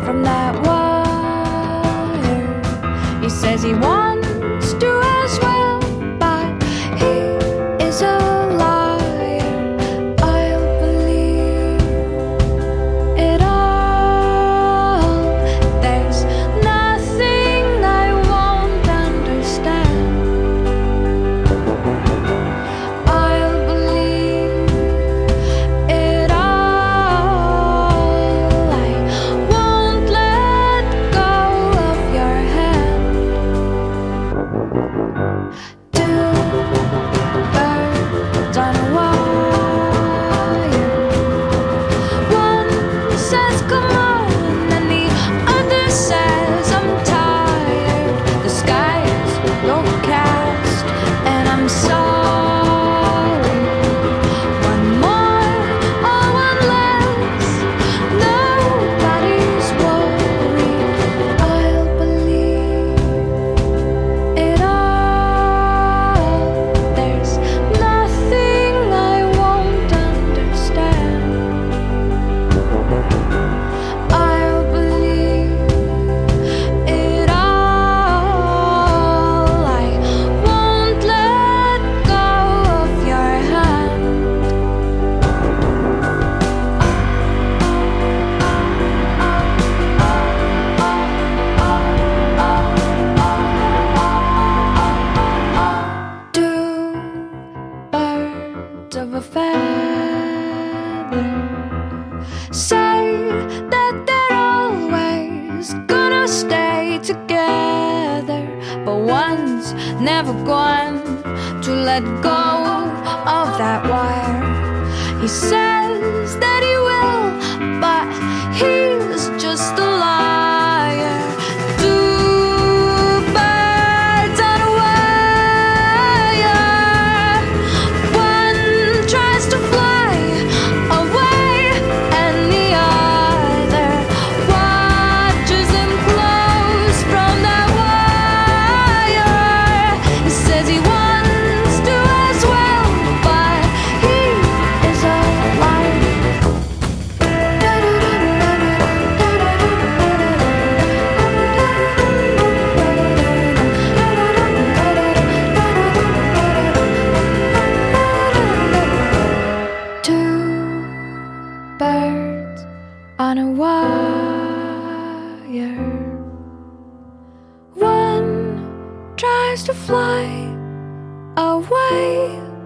from that wire. He says he wants to as well, but he is a liar. I'll believe it all. There's nothing I won't understand. I'll believe it all. I won't let go of your hand. Two birds on a wire. One says come on, and the other says I'm tired. The sky is overcast, and I'm sorry. One more or one less, nobody's worried. I'll believe it all. There's nothing I won't understand. I'll believe it all. I won't let go of your hand. Two birds of a feather say that they're always gonna stay together, but one's never going to let go of that wire. He says that he will, but he's just a liar. Two birds on a wire. One tries to fly away, and the other watches him close from that wire. He says he wants to as well, but he is a liar. Two birds on a wire. One tries to fly away,